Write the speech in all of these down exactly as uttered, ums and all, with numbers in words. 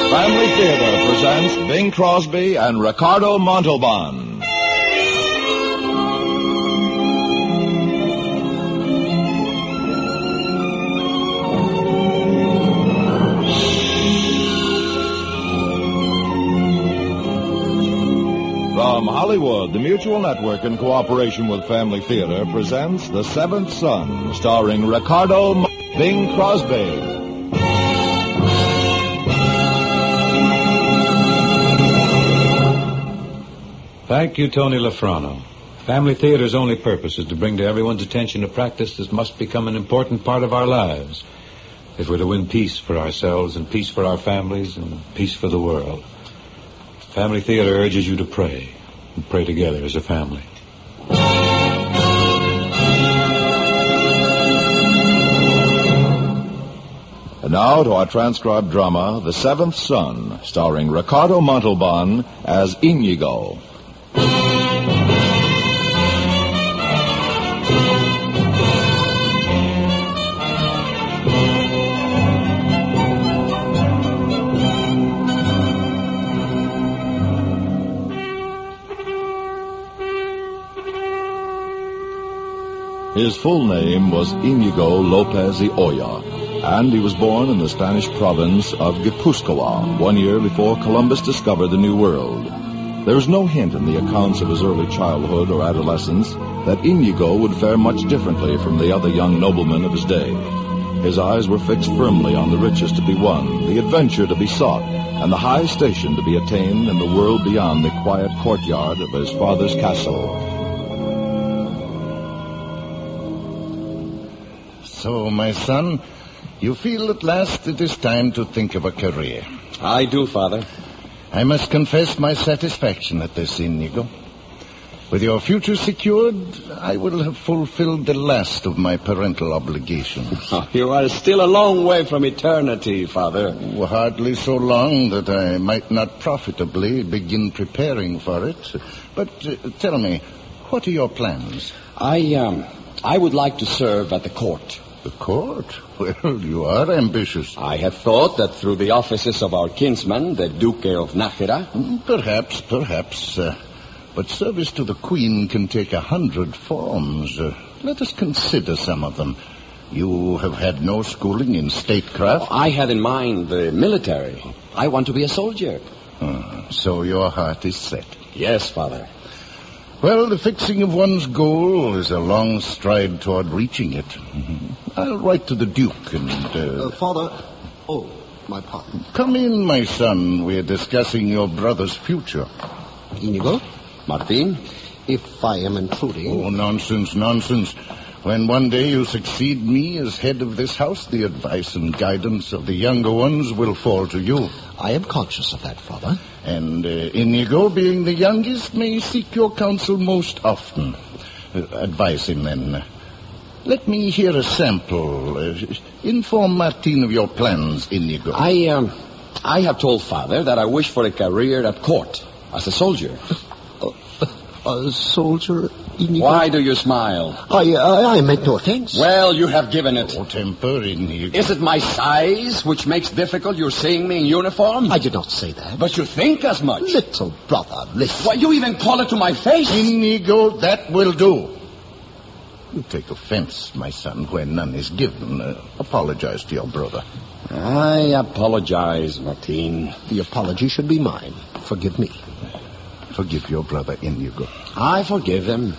Family Theater presents Bing Crosby and Ricardo Montalban. From Hollywood, the Mutual Network, in cooperation with Family Theater, presents The Seventh Son, starring Ricardo Mo- Bing Crosby. Thank you, Tony Lafrano. Family Theater's only purpose is to bring to everyone's attention a practice that must become an important part of our lives if we're to win peace for ourselves and peace for our families and peace for the world. Family Theater urges you to pray, and pray together as a family. And now to our transcribed drama, The Seventh Son, starring Ricardo Montalban as Inigo. His full name was Inigo Lopez y Oya, and he was born in the Spanish province of Guipúzcoa one year before Columbus discovered the New World. There is no hint in the accounts of his early childhood or adolescence that Inigo would fare much differently from the other young noblemen of his day. His eyes were fixed firmly on the riches to be won, the adventure to be sought, and the high station to be attained in the world beyond the quiet courtyard of his father's castle. So, my son, you feel at last it is time to think of a career. I do, Father. I must confess my satisfaction at this, Inigo. With your future secured, I will have fulfilled the last of my parental obligations. You are still a long way from eternity, Father. Oh, hardly so long that I might not profitably begin preparing for it. But uh, tell me, what are your plans? I, um, I would like to serve at the court. The court? Well, you are ambitious. I have thought that through the offices of our kinsman, the Duque of Nájera... Perhaps, perhaps. Uh, but service to the Queen can take a hundred forms. Uh, let us consider some of them. You have had no schooling in statecraft? I had in mind the military. I want to be a soldier. Uh, so your heart is set? Yes, Father. Well, the fixing of one's goal is a long stride toward reaching it. Mm-hmm. I'll write to the Duke and... Uh... Uh, Father... Oh, my pardon. Come in, my son. We're discussing your brother's future. Inigo? Martin? If I am intruding... Oh, nonsense, nonsense. When one day you succeed me as head of this house, the advice and guidance of the younger ones will fall to you. I am conscious of that, Father. And uh, Inigo, being the youngest, may seek your counsel most often. Uh, advise him, then. Uh, let me hear a sample. Uh, inform Martin of your plans, Inigo. I, um, I have told Father that I wish for a career at court as a soldier. A soldier, Inigo? Why do you smile? I, I, I meant no offense. Well, you have given it. Oh, temper, Inigo. Is it my size which makes difficult your seeing me in uniform? I did not say that. But you think as much. Little brother, listen. Why, you even call it to my face. Inigo, that will do. You take offense, my son, where none is given. Uh, apologize to your brother. I apologize, Martin. The apology should be mine. Forgive me. Forgive your brother, Inigo. I forgive him.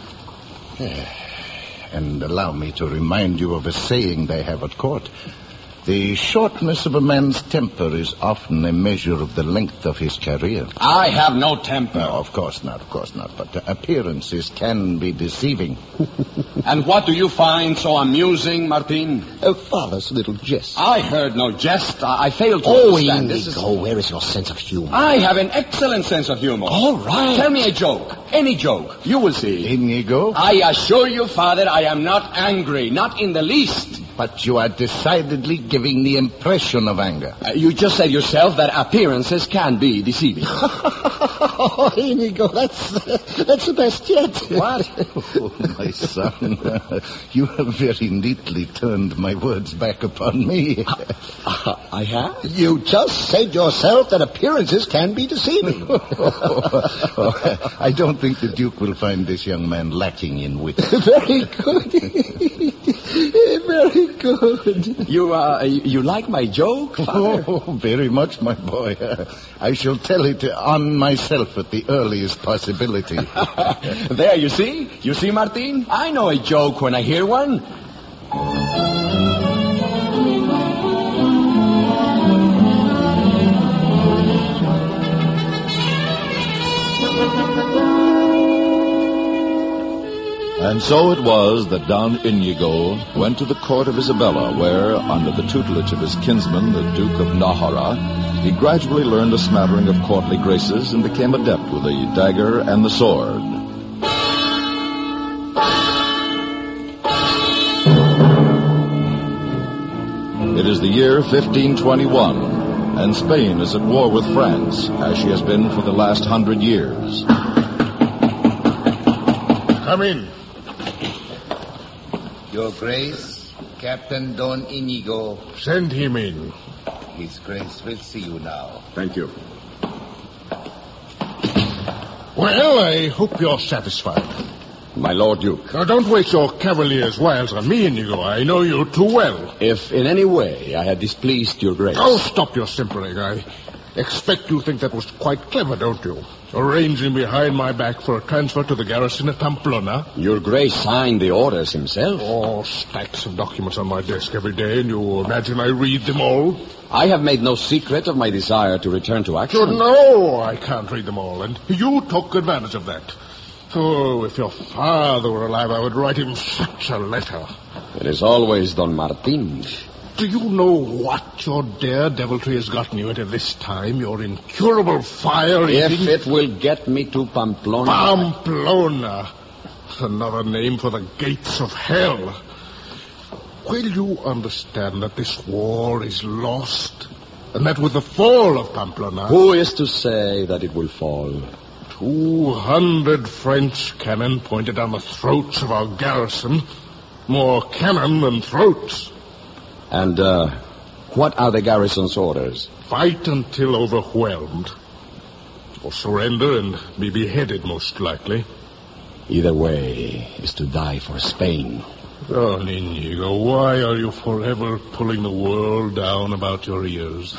And allow me to remind you of a saying they have at court. The shortness of a man's temper is often a measure of the length of his career. I have no temper. No, of course not, of course not. But uh, appearances can be deceiving. And what do you find so amusing, Martin? Uh, Father's little jest. I heard no jest. I, I failed to oh, understand. Inigo, This is... where is your sense of humor? I have an excellent sense of humor. All right. Tell me a joke. Any joke. You will see. Inigo? I assure you, Father, I am not angry. Not in the least. But you are decidedly giving the impression of anger. Uh, you just said yourself that appearances can be deceiving. Oh, Inigo, that's, uh, that's the best yet. What? Oh, my son, you have very neatly turned my words back upon me. Uh, I have? You just said yourself that appearances can be deceiving. Oh, I don't think the Duke will find this young man lacking in wit. Very good. Very good. You, uh, you like my joke, Father? Oh, very much, my boy. I shall tell it on myself at the earliest possibility. There, you see? You see, Martin? I know a joke when I hear one. And so it was that Don Inigo went to the court of Isabella, where, under the tutelage of his kinsman, the Duke of Najara, he gradually learned a smattering of courtly graces and became adept with the dagger and the sword. It is the year fifteen twenty-one, and Spain is at war with France, as she has been for the last hundred years. Come in. Your Grace, Captain Don Inigo. Send him in. His Grace will see you now. Thank you. Well, I hope you're satisfied. My Lord Duke. Now, don't waste your cavalier's wiles on me, Inigo. I know you too well. If in any way I had displeased your Grace... Oh, stop your simpering. I expect you think that was quite clever, don't you? Arranging behind my back for a transfer to the garrison at Pamplona. Your Grace signed the orders himself. Oh, stacks of documents on my desk every day, and you imagine I read them all? I have made no secret of my desire to return to action. You know I can't read them all, and you took advantage of that. Oh, if your father were alive, I would write him such a letter. It is always Don Martin. Do you know what your daredeviltry has gotten you into this time? Your incurable fire-eating... If it will get me to Pamplona... Pamplona! Another name for the gates of hell. Will you understand that this war is lost? And that with the fall of Pamplona... Who is to say that it will fall? Two hundred French cannon pointed down the throats of our garrison. More cannon than throats. And, uh, what are the garrison's orders? Fight until overwhelmed. Or surrender and be beheaded, most likely. Either way is to die for Spain. Oh, Inigo, why are you forever pulling the world down about your ears?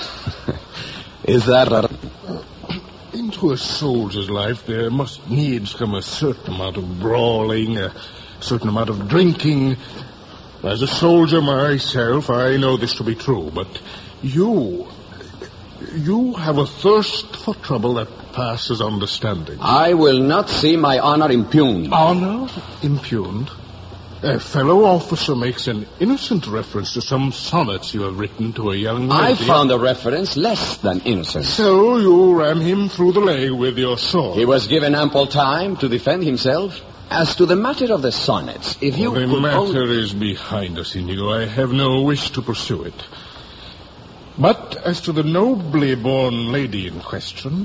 Is that a... Into a soldier's life, there must needs come a certain amount of brawling, a certain amount of drinking. As a soldier myself, I know this to be true, but you... You have a thirst for trouble that passes understanding. I will not see my honor impugned. Honor impugned? A fellow officer makes an innocent reference to some sonnets you have written to a young lady. I found the reference less than innocent. So you ran him through the leg with your sword. He was given ample time to defend himself. As to the matter of the sonnets, if you well, the could... matter only... is behind us, Inigo. I have no wish to pursue it. But as to the nobly born lady in question...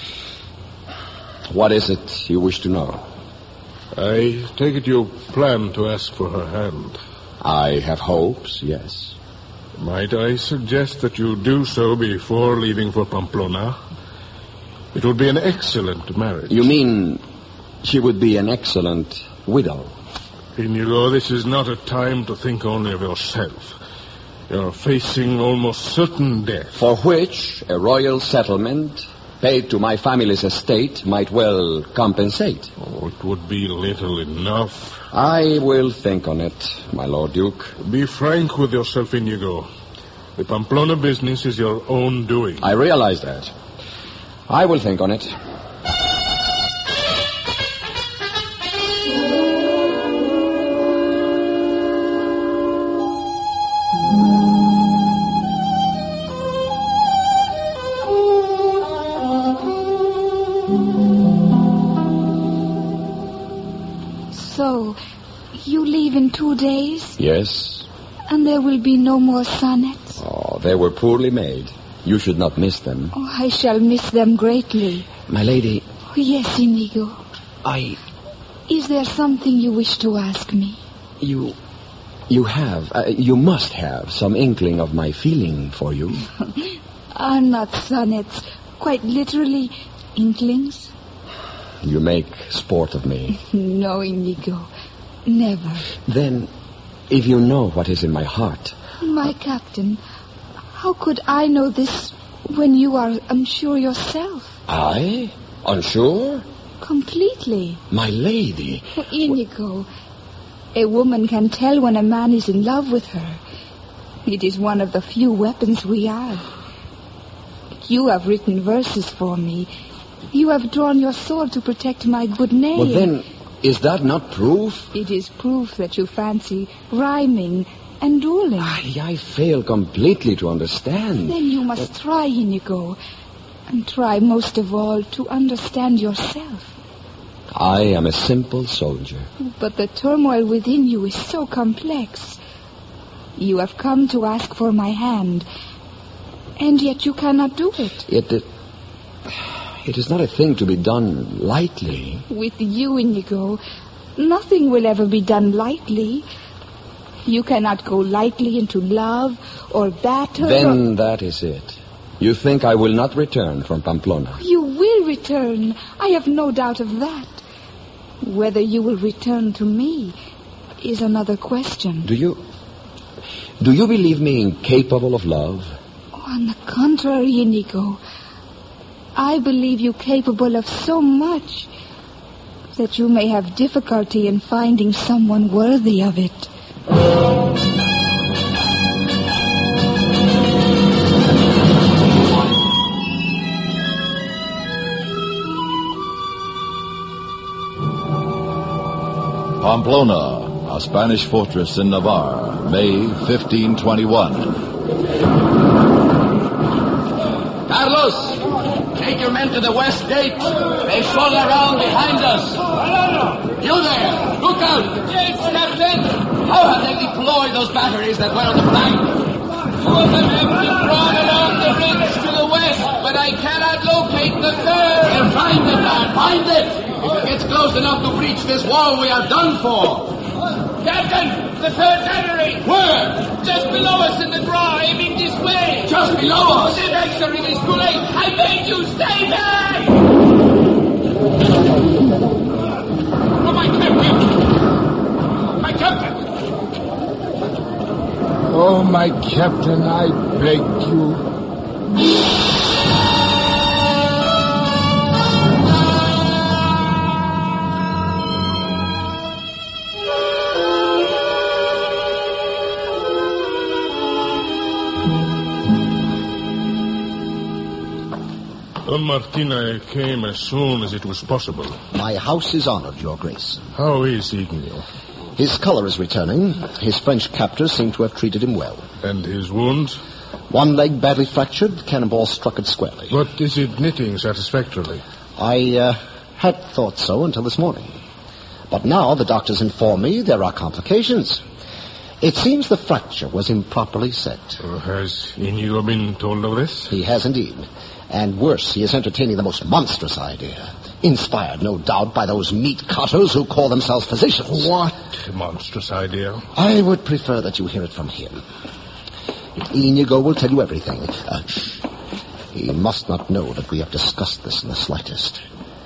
What is it you wish to know? I take it you plan to ask for her hand. I have hopes, yes. Might I suggest that you do so before leaving for Pamplona? It would be an excellent marriage. You mean she would be an excellent widow? Inigo, this is not a time to think only of yourself. You're facing almost certain death. For which a royal settlement paid to my family's estate might well compensate. Oh, it would be little enough. I will think on it, my Lord Duke. Be frank with yourself, Inigo. The Pamplona business is your own doing. I realize that. I will think on it. So, you leave in two days? Yes. And there will be no more sonnets? Oh, they were poorly made. You should not miss them. Oh, I shall miss them greatly. My lady... Oh, yes, Inigo. I... Is there something you wish to ask me? You... You have, uh, you must have some inkling of my feeling for you. Are not sonnets quite literally inklings? You make sport of me. No, Inigo. Never. Then, if you know what is in my heart... My captain, how could I know this when you are unsure yourself? I? Unsure? Completely. My lady. Oh, Inigo, a woman can tell when a man is in love with her. It is one of the few weapons we have. You have written verses for me. You have drawn your sword to protect my good name. Well, then, is that not proof? It is proof that you fancy rhyming and dueling. I, I fail completely to understand. Then you must but... try, Inigo. And try most of all to understand yourself. I am a simple soldier. But the turmoil within you is so complex. You have come to ask for my hand, and yet you cannot do it. It, it, it is not a thing to be done lightly. With you, Inigo, nothing will ever be done lightly. You cannot go lightly into love or battle. Then or... that is it. You think I will not return from Pamplona? You will return. I have no doubt of that. Whether you will return to me is another question. Do you... Do you believe me incapable of love? Oh, on the contrary, Inigo. I believe you capable of so much that you may have difficulty in finding someone worthy of it. Pamplona, a Spanish fortress in Navarre, May fifteen twenty-one. Carlos, take your men to the west gate. They fall around behind us. You there, look out. Yes, Captain. How have they deployed those batteries that were on the flank? Two of them have been drawn along the ridge to the west, but I cannot locate the third. Well, find it, man, find it. If it gets close enough to breach this wall, we are done for. Captain, the third battery. Where? Just below us in the draw, aiming this way. Just below us? The sir, it is too late. I beg you, stay back. Oh, my captain. My captain. Oh, my captain, I beg you. Don Martina came as soon as it was possible. My house is honored, Your Grace. How is Inigo? His color is returning. His French captors seem to have treated him well. And his wounds? One leg badly fractured. Cannonball struck it squarely. But is it knitting satisfactorily? I uh, had thought so until this morning. But now the doctors inform me there are complications. It seems the fracture was improperly set. Uh, has Inigo been told of this? He has indeed. And worse, he is entertaining the most monstrous idea. Inspired, no doubt, by those meat cutters who call themselves physicians. What monstrous idea? I would prefer that you hear it from him. Inigo will tell you everything. Uh, shh. He must not know that we have discussed this in the slightest.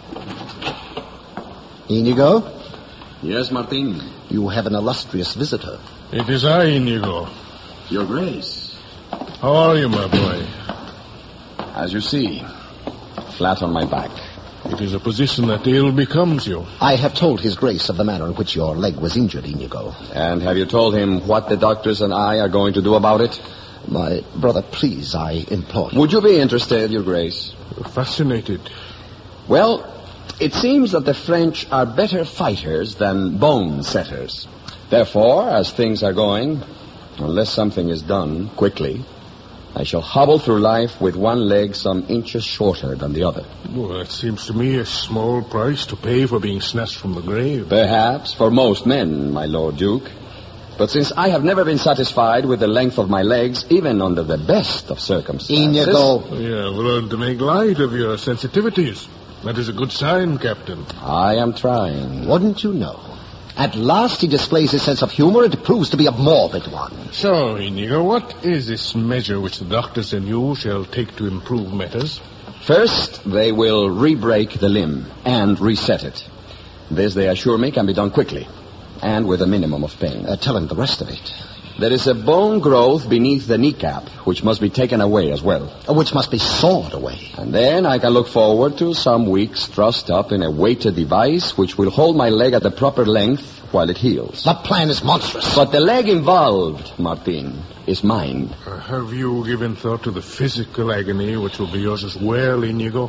Inigo? Yes, Martin? You have an illustrious visitor. It is I, Inigo. Your Grace. How are you, my boy? As you see, flat on my back. It is a position that ill becomes you. I have told His Grace of the manner in which your leg was injured, Inigo. And have you told him what the doctors and I are going to do about it? My brother, please, I implore you. Would you be interested, Your Grace? Fascinated. Well, it seems that the French are better fighters than bone setters. Therefore, as things are going, unless something is done quickly, I shall hobble through life with one leg some inches shorter than the other. Well, that seems to me a small price to pay for being snatched from the grave. Perhaps, for most men, my Lord Duke. But since I have never been satisfied with the length of my legs, even under the best of circumstances... Inigo. You have learned to make light of your sensitivities. That is a good sign, Captain. I am trying. Wouldn't you know? At last he displays his sense of humor. It proves to be a morbid one. So, Inigo, what is this measure which the doctors and you shall take to improve matters? First, they will re-break the limb and reset it. This, they assure me, can be done quickly and with a minimum of pain. Uh, tell him the rest of it. There is a bone growth beneath the kneecap, which must be taken away as well. Uh, which must be sawed away. And then I can look forward to some weeks trussed up in a weighted device which will hold my leg at the proper length while it heals. The plan is monstrous. But the leg involved, Martin, is mine. Uh, have you given thought to the physical agony which will be yours as well, Inigo?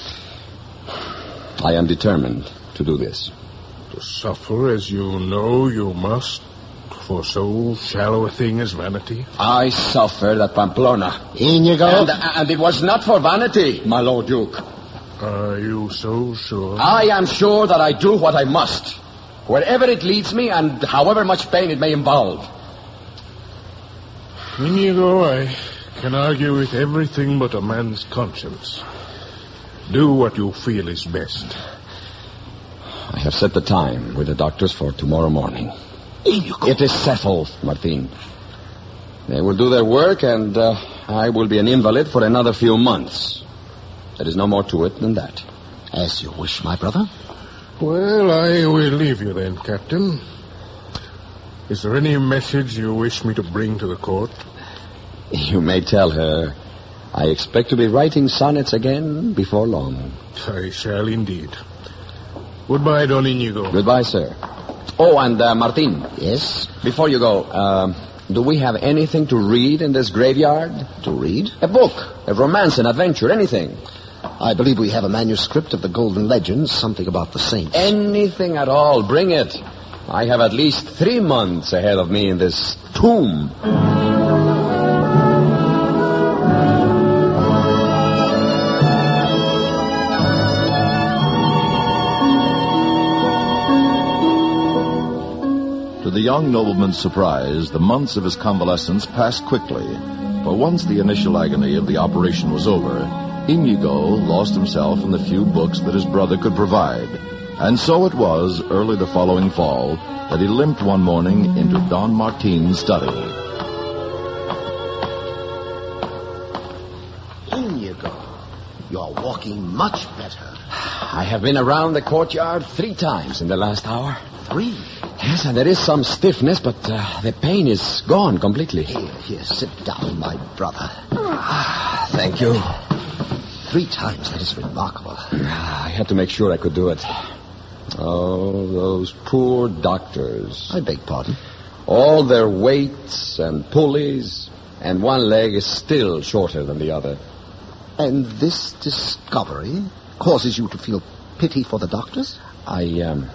I am determined to do this. To suffer as you know you must for so shallow a thing as vanity? I suffered at Pamplona. Inigo. And, and it was not for vanity, my Lord Duke. Are you so sure? I am sure that I do what I must, wherever it leads me and however much pain it may involve. Inigo, I can argue with everything but a man's conscience. Do what you feel is best. I have set the time with the doctors for tomorrow morning. Inigo. It is settled, Martin. They will do their work, and uh, I will be an invalid for another few months. There is no more to it than that. As you wish, my brother. Well, I will leave you then, Captain. Is there any message you wish me to bring to the court? You may tell her I expect to be writing sonnets again before long. I shall indeed. Goodbye, Don Inigo. Goodbye, sir. Oh, and uh, Martin. Yes? Before you go, uh, do we have anything to read in this graveyard? To read? A book, a romance, an adventure, anything. I believe we have a manuscript of the Golden Legends, something about the saints. Anything at all, bring it. I have at least three months ahead of me in this tomb. To the young nobleman's surprise, the months of his convalescence passed quickly. For once the initial agony of the operation was over, Inigo lost himself in the few books that his brother could provide. And so it was, early the following fall, that he limped one morning into Don Martin's study. Inigo, you're walking much better. I have been around the courtyard three times in the last hour. Three? Yes, and there is some stiffness, but uh, the pain is gone completely. Here, here, sit down, my brother. Ah, thank you. Three times, that is remarkable. I had to make sure I could do it. Oh, those poor doctors. I beg pardon? All their weights and pulleys, and one leg is still shorter than the other. And this discovery causes you to feel pity for the doctors? I, um...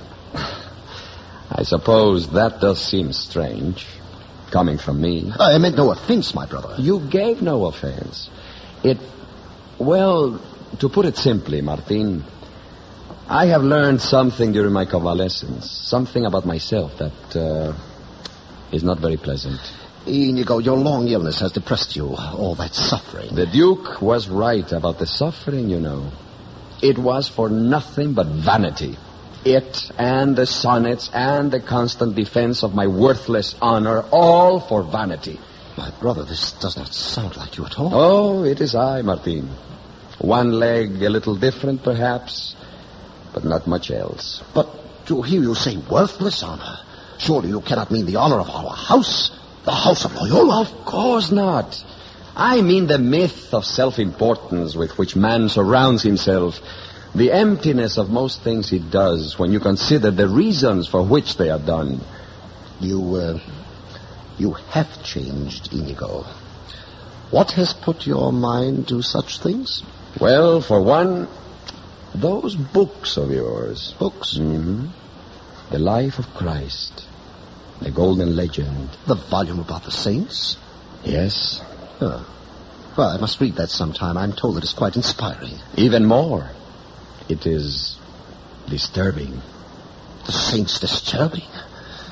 I suppose that does seem strange, coming from me. I meant no offense, my brother. You gave no offense. It... Well, to put it simply, Martin, I have learned something during my convalescence, something about myself that uh, is not very pleasant. Inigo, your long illness has depressed you, all that suffering. The Duke was right about the suffering, you know. It was for nothing but vanity. It and the sonnets and the constant defense of my worthless honor, all for vanity. My brother, this does not sound like you at all. Oh, it is I, Martin. One leg a little different, perhaps, but not much else. But to hear you say worthless honor, surely you cannot mean the honor of our house, the house of Loyola. Of course not. I mean the myth of self-importance with which man surrounds himself. The emptiness of most things he does when you consider the reasons for which they are done. You, uh, you have changed, Inigo. What has put your mind to such things? Well, for one, those books of yours. Books? Mm-hmm. The Life of Christ. The Golden Legend. The volume about the saints? Yes. Oh. Well, I must read that sometime. I'm told it is quite inspiring. Even more. It is disturbing. The saints disturbing?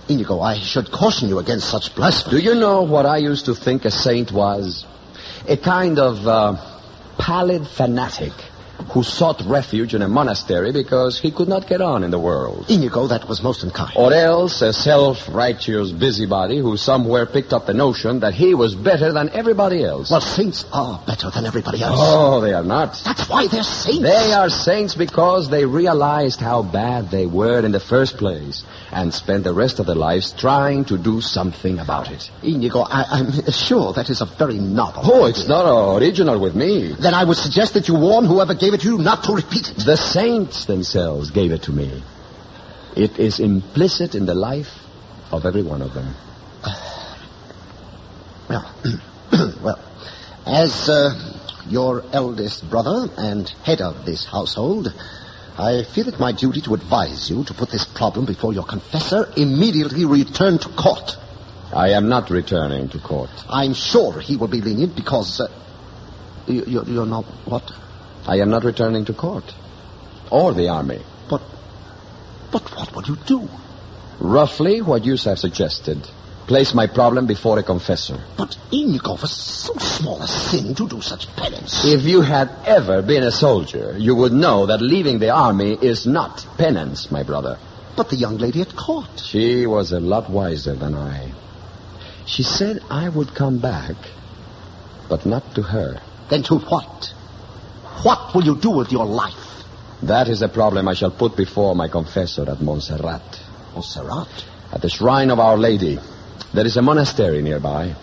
Inigo, I should caution you against such blasphemy. Do you know what I used to think a saint was? A kind of uh, pallid fanatic who sought refuge in a monastery because he could not get on in the world. Inigo, that was most unkind. Or else a self-righteous busybody who somewhere picked up the notion that he was better than everybody else. Well, saints are better than everybody else. Oh, they are not. That's why they're saints. They are saints because they realized how bad they were in the first place and spent the rest of their lives trying to do something about it. Inigo, I, I'm sure that is a very novel Oh, idea. it's not original with me. Then I would suggest that you warn whoever gave it to you not to repeat it. The saints themselves gave it to me. It is implicit in the life of every one of them. Well, well, as uh, your eldest brother and head of this household, I feel it my duty to advise you to put this problem before your confessor. Immediately return to court. I am not returning to court. I'm sure he will be lenient because... Uh, you, you're, you're not... What? I am not returning to court. Or the army. But... But what will you do? Roughly what you have suggested. Place my problem before a confessor. But Inigo, for so small a sin to do such penance. If you had ever been a soldier, you would know that leaving the army is not penance, my brother. But the young lady at court. She was a lot wiser than I. She said I would come back, but not to her. Then to what? What will you do with your life? That is a problem I shall put before my confessor at Montserrat. Montserrat? At the shrine of Our Lady. There is a monastery nearby.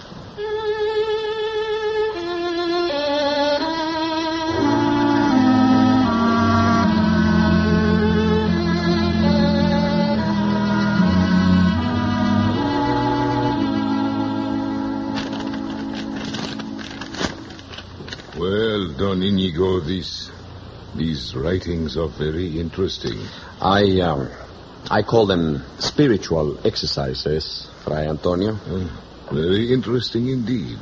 Well, Don Inigo, these, these writings are very interesting. I, um, I call them spiritual exercises, Fray Antonio. Uh, very interesting indeed.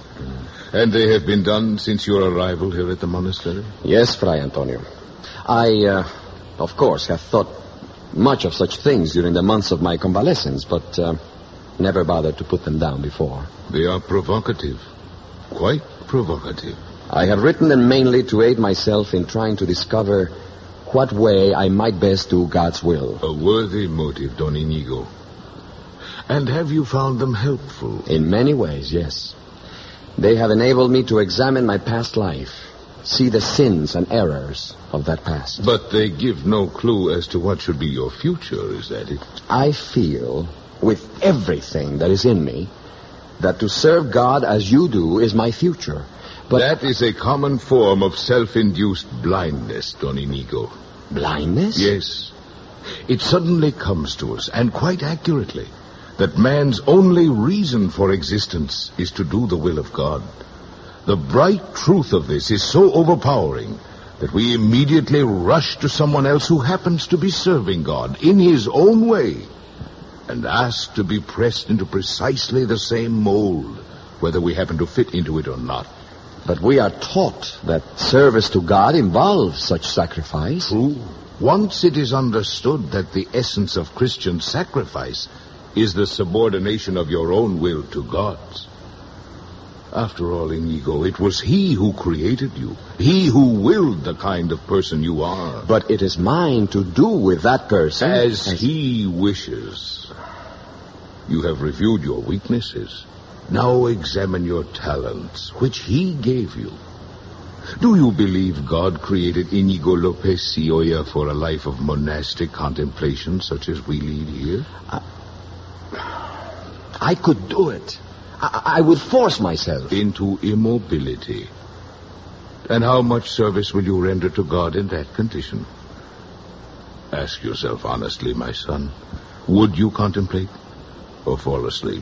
And they have been done since your arrival here at the monastery? Yes, Fray Antonio. I, uh, of course, have thought much of such things during the months of my convalescence, but uh, never bothered to put them down before. They are provocative. Quite provocative. I have written them mainly to aid myself in trying to discover what way I might best do God's will. A worthy motive, Don Inigo. And have you found them helpful? In many ways, yes. They have enabled me to examine my past life, see the sins and errors of that past. But they give no clue as to what should be your future, is that it? I feel, with everything that is in me, that to serve God as you do is my future. But that is a common form of self-induced blindness, Don Inigo. Blindness? Yes. It suddenly comes to us, and quite accurately, that man's only reason for existence is to do the will of God. The bright truth of this is so overpowering that we immediately rush to someone else who happens to be serving God in his own way and ask to be pressed into precisely the same mold, whether we happen to fit into it or not. But we are taught that service to God involves such sacrifice. True. Once it is understood that the essence of Christian sacrifice is the subordination of your own will to God's. After all, Inigo, it was He who created you. He who willed the kind of person you are. But it is mine to do with that person as, as He wishes. You have reviewed your weaknesses. Now examine your talents, which He gave you. Do you believe God created Inigo Lopez y Oya for a life of monastic contemplation such as we lead here? I, I could do it. I, I would force myself. Into immobility. And how much service will you render to God in that condition? Ask yourself honestly, my son. Would you contemplate or fall asleep?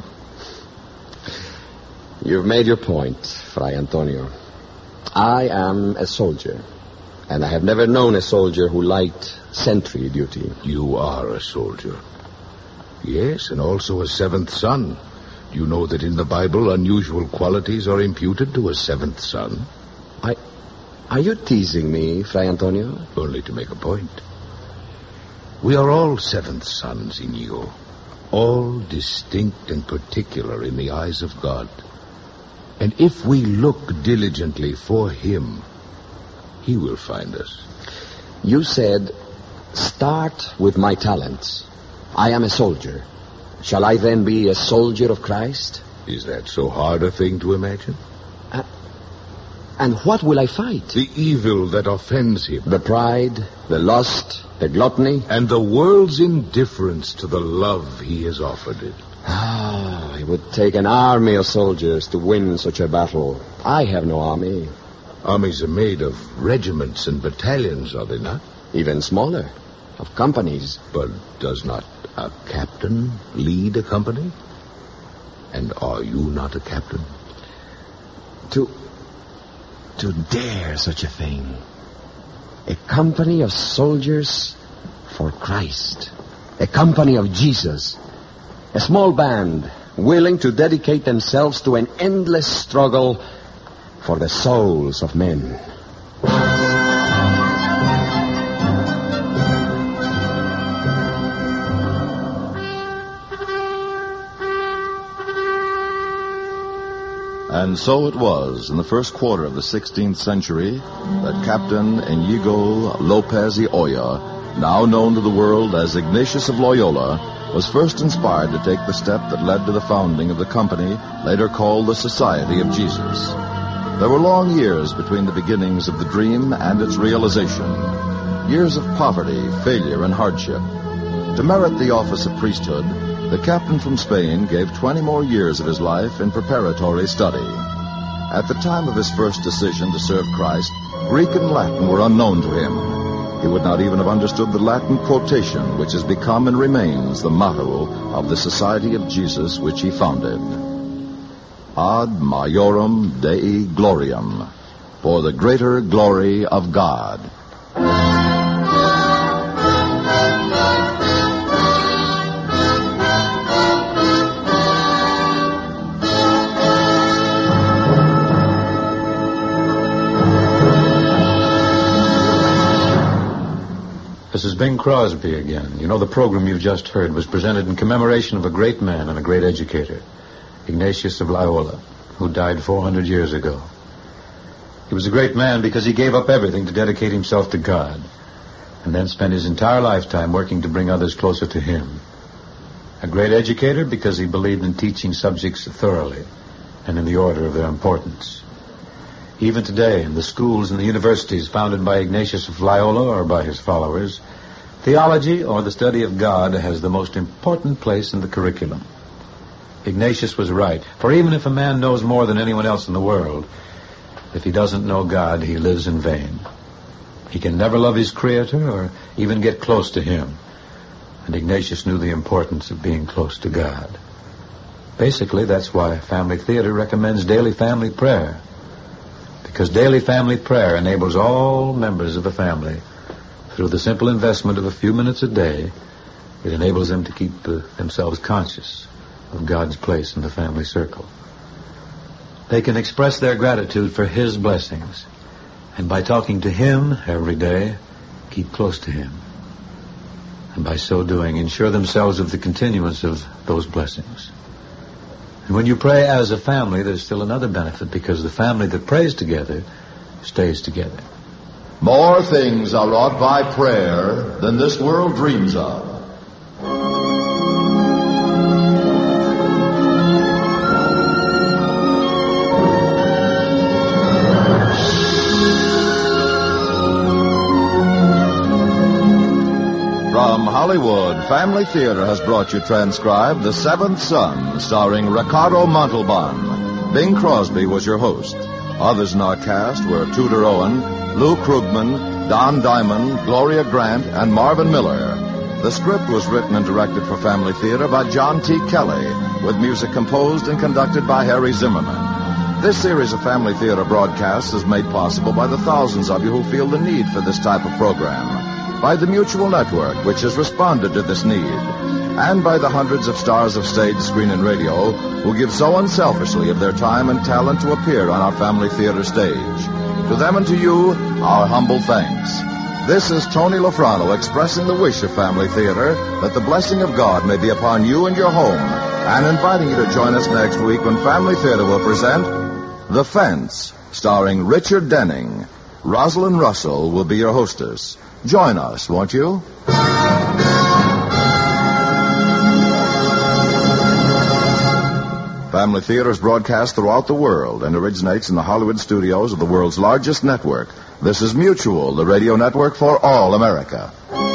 You've made your point, Fray Antonio. I am a soldier, and I have never known a soldier who liked sentry duty. You are a soldier. Yes, and also a seventh son. Do you know that in the Bible unusual qualities are imputed to a seventh son? I... Are you teasing me, Fray Antonio? Only to make a point. We are all seventh sons, Inigo. all distinct and particular in the eyes of God. And if we look diligently for him, he will find us. You said, start with my talents. I am a soldier. Shall I then be a soldier of Christ? Is that so hard a thing to imagine? Uh, and what will I fight? The evil that offends him. The pride, the lust, the gluttony. And the world's indifference to the love he has offered it. Ah, it would take an army of soldiers to win such a battle. I have no army. Armies are made of regiments and battalions, are they not? Even smaller, of companies. But does not a captain lead a company? And are you not a captain? To... to dare such a thing. A company of soldiers for Christ. A company of Jesus. A small band willing to dedicate themselves to an endless struggle for the souls of men. And so it was in the first quarter of the sixteenth century that Captain Inigo Lopez y Oya, now known to the world as Ignatius of Loyola, was first inspired to take the step that led to the founding of the company later called the Society of Jesus. There were long years between the beginnings of the dream and its realization. Years of poverty, failure, and hardship. To merit the office of priesthood, the captain from Spain gave twenty more years of his life in preparatory study. At the time of his first decision to serve Christ, Greek and Latin were unknown to him. He would not even have understood the Latin quotation which has become and remains the motto of the Society of Jesus which he founded. Ad Majorem Dei Gloriam, for the greater glory of God. This is Bing Crosby again. You know, the program you've just heard was presented in commemoration of a great man and a great educator, Ignatius of Loyola, who died four hundred years ago. He was a great man because he gave up everything to dedicate himself to God, and then spent his entire lifetime working to bring others closer to him. A great educator because he believed in teaching subjects thoroughly and in the order of their importance. Even today, in the schools and the universities founded by Ignatius of Loyola or by his followers, theology, or the study of God, has the most important place in the curriculum. Ignatius was right, for even if a man knows more than anyone else in the world, if he doesn't know God, he lives in vain. He can never love his Creator or even get close to him. And Ignatius knew the importance of being close to God. Basically, that's why Family Theater recommends daily family prayer. Because daily family prayer enables all members of the family, through the simple investment of a few minutes a day, it enables them to keep uh, themselves conscious of God's place in the family circle. They can express their gratitude for His blessings, and by talking to Him every day, keep close to Him. And by so doing, ensure themselves of the continuance of those blessings. And when you pray as a family, there's still another benefit, because the family that prays together stays together. More things are wrought by prayer than this world dreams of. From Hollywood, Family Theater has brought you transcribed The Seventh Son, starring Ricardo Montalban. Bing Crosby was your host. Others in our cast were Tudor Owen, Lou Krugman, Don Diamond, Gloria Grant, and Marvin Miller. The script was written and directed for Family Theater by John T. Kelly, with music composed and conducted by Harry Zimmerman. This series of Family Theater broadcasts is made possible by the thousands of you who feel the need for this type of program, by the Mutual Network, which has responded to this need, and by the hundreds of stars of stage, screen, and radio who give so unselfishly of their time and talent to appear on our Family Theater stage. To them and to you, our humble thanks. This is Tony Lafrano expressing the wish of Family Theater that the blessing of God may be upon you and your home, and inviting you to join us next week when Family Theater will present The Fence, starring Richard Denning. Rosalind Russell will be your hostess. Join us, won't you? Family Theater is broadcast throughout the world and originates in the Hollywood studios of the world's largest network. This is Mutual, the radio network for all America.